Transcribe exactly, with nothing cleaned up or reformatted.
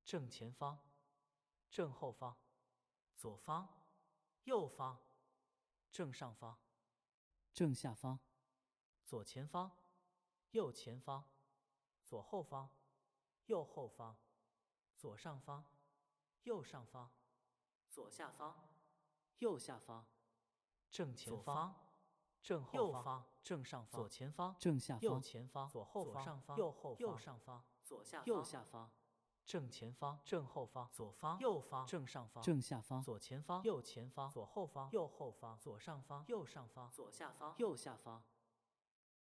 正前方、正后方、左方、右方、正上方、 正下方、 左前方、右前方、左后方、右后方、左上方、右上方、左下方、右下方、正前方、正后方、正上方、左前方、 正下方、 右前方、左后方、上方、右后方、右上方、左下方、右下方、正前方、正后方、左方、右方、正上方、 正下方、 左前方、右前方、左后方、右后方、左上方、右上方、左下方、右下方。